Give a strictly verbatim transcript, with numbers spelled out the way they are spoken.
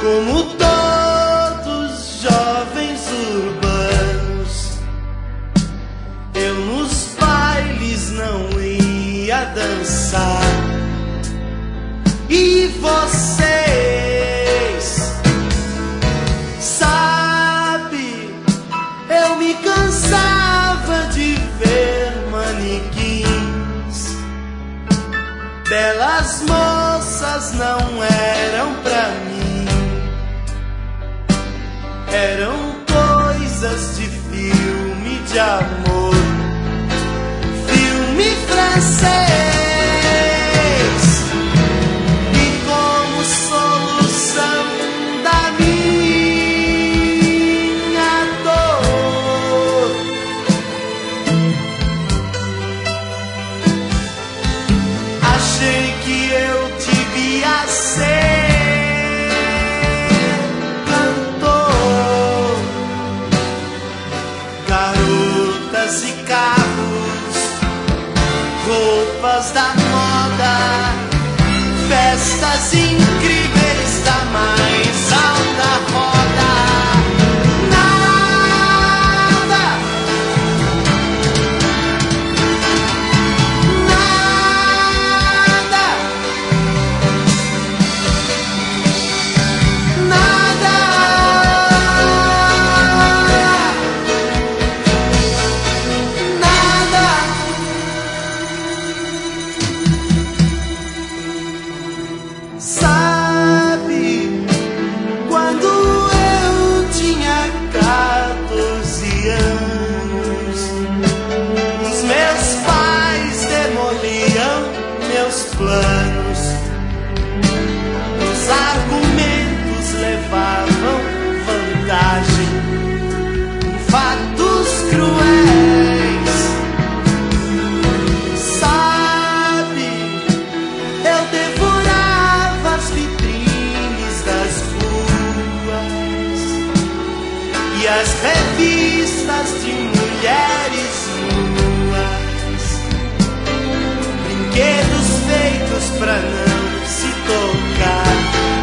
Como todos jovens urbanos, eu nos bailes não ia dançar. E vocês, sabe, eu me cansava de ver manequins. Belas moças não eram pra mim, eram coisas de filme de amor, filme francês. E como solução da minha dor, achei que eu devia ser cantor. Garotas e carros, roupas da moda, festas incríveis da mais alta roda. Nada, nada, nada, nada. Sabe, quando eu tinha quatorze anos, os meus pais demoliam meus planos. Os argumentos levavam vantagem em fatos cruéis. Sabe, eu devorava as vitrines das ruas e as revistas de mulheres nuas, brinquedos feitos pra não se tocar.